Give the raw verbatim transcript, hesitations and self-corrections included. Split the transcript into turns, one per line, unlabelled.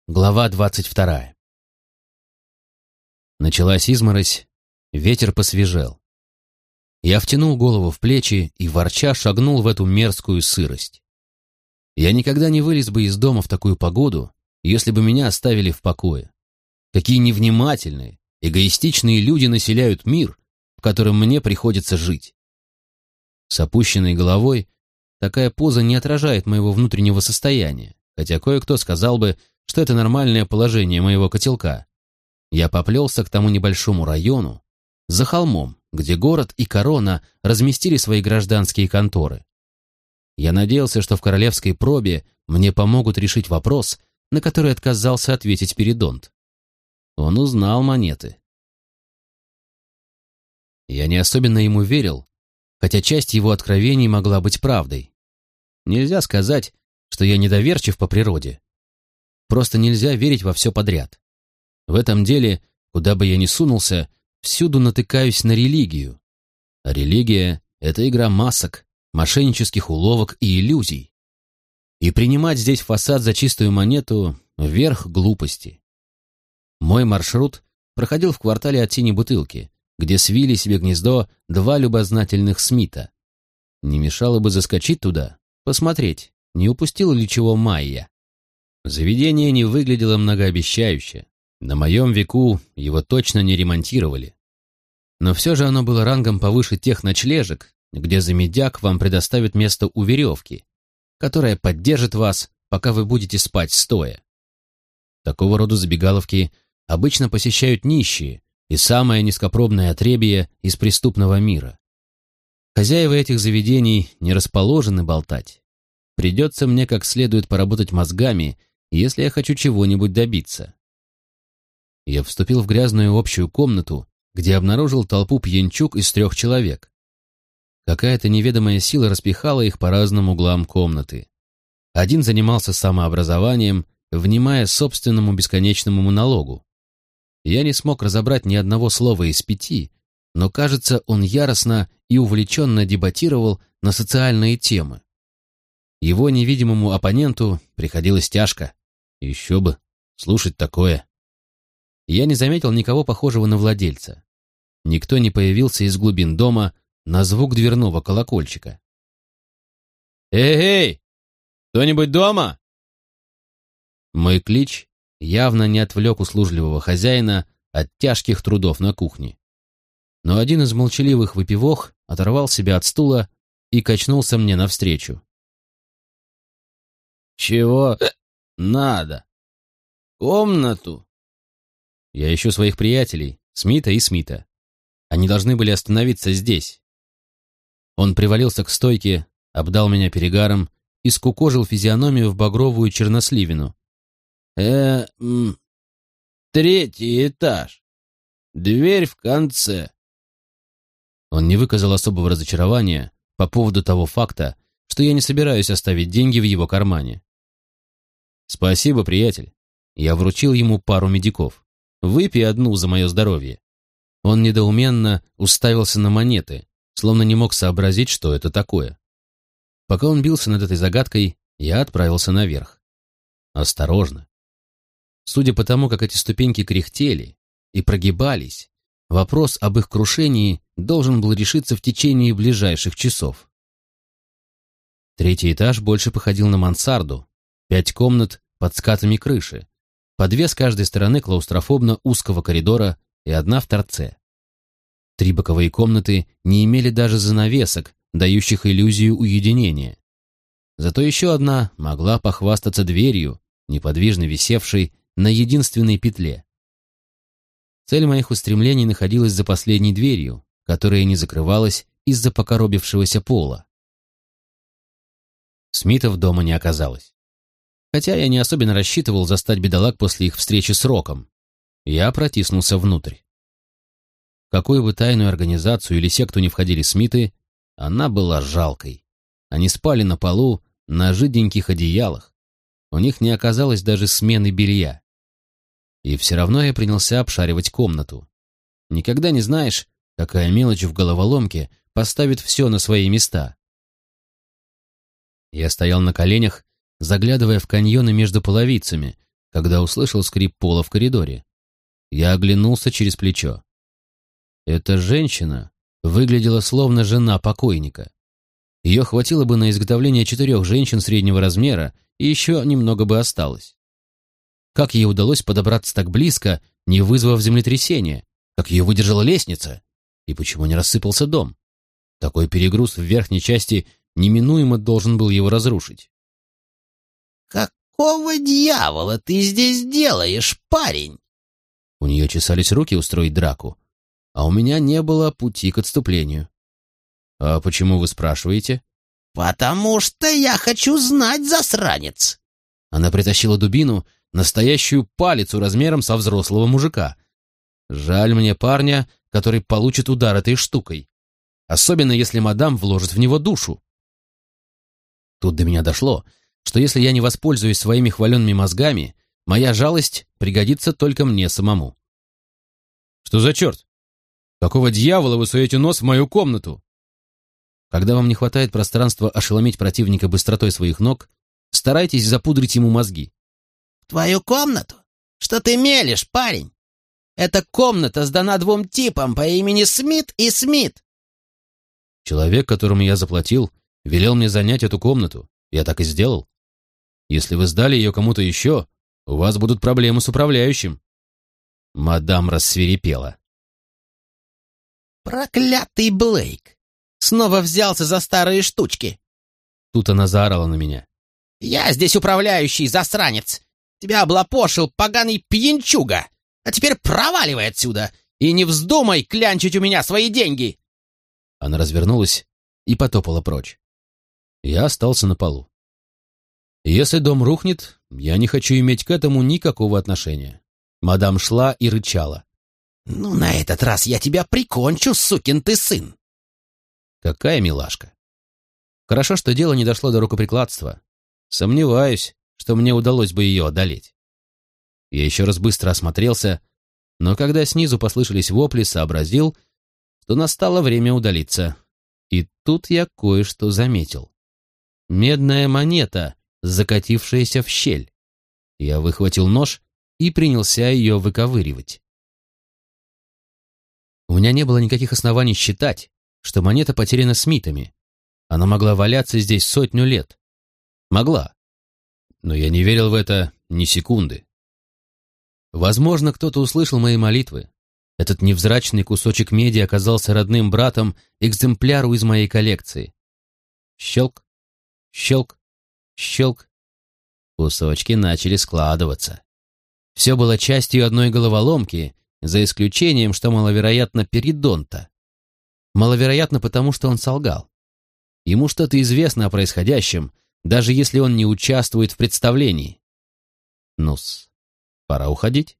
Глава двадцать вторая. Началась изморозь, ветер посвежел. Я втянул голову в плечи и, ворча, шагнул в эту мерзкую сырость. Я никогда не вылез бы из дома в такую погоду, если бы меня оставили в покое. Какие невнимательные, эгоистичные люди населяют мир, в котором мне приходится жить. С опущенной головой такая поза не отражает моего внутреннего состояния, хотя кое-кто сказал бы, что это нормальное положение моего котелка. Я поплелся к тому небольшому району, за холмом, где город и корона разместили свои гражданские конторы. Я надеялся, что в королевской пробе мне помогут решить вопрос, на который отказался ответить Перидонт. Он узнал монеты. Я не особенно ему верил, хотя часть его откровений могла быть правдой. Нельзя сказать, что я недоверчив по природе. Просто нельзя верить во все подряд. В этом деле, куда бы я ни сунулся, всюду натыкаюсь на религию. А религия — это игра масок, мошеннических уловок и иллюзий. И принимать здесь фасад за чистую монету — верх глупости. Мой маршрут проходил в квартале от Синей Бутылки, где свили себе гнездо два любознательных Смита. Не мешало бы заскочить туда, посмотреть, не упустила ли чего Майя. Заведение не выглядело многообещающе. На моем веку его точно не ремонтировали. Но все же оно было рангом повыше тех ночлежек, где за медяк вам предоставят место у веревки, которая поддержит вас, пока вы будете спать стоя. Такого рода забегаловки обычно посещают нищие и самое низкопробное отребье из преступного мира. Хозяева этих заведений не расположены болтать. Придется мне как следует поработать мозгами, если я хочу чего-нибудь добиться. Я вступил в грязную общую комнату, где обнаружил толпу пьянчуг из трех человек. Какая-то неведомая сила распихала их по разным углам комнаты. Один занимался самообразованием, внимая собственному бесконечному монологу. Я не смог разобрать ни одного слова из пяти, но, кажется, он яростно и увлеченно дебатировал на социальные темы. Его невидимому оппоненту приходилось тяжко. Еще бы, слушать такое. Я не заметил никого похожего на владельца. Никто не появился из глубин дома на звук дверного колокольчика. «Эй-эй! Кто-нибудь дома?» Мой клич явно не отвлек услужливого хозяина от тяжких трудов на кухне. Но один из молчаливых выпивох оторвал себя от стула и качнулся мне навстречу. «Чего надо? Комнату?» «Я ищу своих приятелей, Смита и Смита. Они должны были остановиться здесь». Он привалился к стойке, обдал меня перегаром и скукожил физиономию в багровую черносливину. э м, Третий этаж. Дверь в конце». Он не выказал особого разочарования по поводу того факта, что я не собираюсь оставить деньги в его кармане. «Спасибо, приятель». Я вручил ему пару медиков. «Выпей одну за мое здоровье». Он недоуменно уставился на монеты, словно не мог сообразить, что это такое. Пока он бился над этой загадкой, я отправился наверх. Осторожно. Судя по тому, как эти ступеньки кряхтели и прогибались, вопрос об их крушении должен был решиться в течение ближайших часов. Третий этаж больше походил на мансарду. Пять комнат под скатами крыши, по две с каждой стороны клаустрофобно узкого коридора и одна в торце. Три боковые комнаты не имели даже занавесок, дающих иллюзию уединения. Зато еще одна могла похвастаться дверью, неподвижно висевшей на единственной петле. Цель моих устремлений находилась за последней дверью, которая не закрывалась из-за покоробившегося пола. Смитов дома не оказалось. Хотя я не особенно рассчитывал застать бедолаг после их встречи с Роком. Я протиснулся внутрь. В какую бы тайную организацию или секту не входили Смиты, она была жалкой. Они спали на полу, на жиденьких одеялах. У них не оказалось даже смены белья. И все равно я принялся обшаривать комнату. Никогда не знаешь, какая мелочь в головоломке поставит все на свои места. Я стоял на коленях, заглядывая в каньоны между половицами, когда услышал скрип пола в коридоре. Я оглянулся через плечо. Эта женщина выглядела словно жена покойника. Ее хватило бы на изготовление четырех женщин среднего размера, и еще немного бы осталось. Как ей удалось подобраться так близко, не вызвав землетрясения? Как ее выдержала лестница? И почему не рассыпался дом? Такой перегруз в верхней части неминуемо должен был его разрушить.
«Какого дьявола ты здесь делаешь, парень?»
У нее чесались руки устроить драку, а у меня не было пути к отступлению. «А почему вы спрашиваете?»
«Потому что я хочу знать, засранец!»
Она притащила дубину, настоящую палицу размером со взрослого мужика. Жаль мне парня, который получит удар этой штукой, особенно если мадам вложит в него душу. Тут до меня дошло, что если я не воспользуюсь своими хваленными мозгами, моя жалость пригодится только мне самому. «Что за черт? Какого дьявола вы суете нос в мою комнату?» Когда вам не хватает пространства ошеломить противника быстротой своих ног, старайтесь запудрить ему мозги.
«В твою комнату? Что ты мелешь, парень? Эта комната сдана двум типам по имени Смит и Смит».
Человек, которому я заплатил, велел мне занять эту комнату. Я так и сделал. Если вы сдали ее кому-то еще, у вас будут проблемы с управляющим. Мадам рассвирепела.
«Проклятый Блейк! Снова взялся за старые штучки!»
Тут она заорала на меня.
«Я здесь управляющий, засранец! Тебя облапошил поганый пьянчуга! А теперь проваливай отсюда и не вздумай клянчить у меня свои деньги!»
Она развернулась и потопала прочь. Я остался на полу. Если дом рухнет, я не хочу иметь к этому никакого отношения. Мадам шла и рычала.
«Ну, на этот раз я тебя прикончу, сукин ты сын!»
Какая милашка. Хорошо, что дело не дошло до рукоприкладства. Сомневаюсь, что мне удалось бы ее одолеть. Я еще раз быстро осмотрелся, но когда снизу послышались вопли, сообразил, что настало время удалиться. И тут я кое-что заметил. Медная монета, закатившаяся в щель. Я выхватил нож и принялся ее выковыривать. У меня не было никаких оснований считать, что монета потеряна Смитами. Она могла валяться здесь сотню лет. Могла. Но я не верил в это ни секунды. Возможно, кто-то услышал мои молитвы. Этот невзрачный кусочек меди оказался родным братом экземпляру из моей коллекции. Щелк, щелк, щелк. Кусочки начали складываться. Все было частью одной головоломки, за исключением, что маловероятно, перидонта. Маловероятно, потому что он солгал. Ему что-то известно о происходящем, даже если он не участвует в представлении. Ну-с, пора уходить.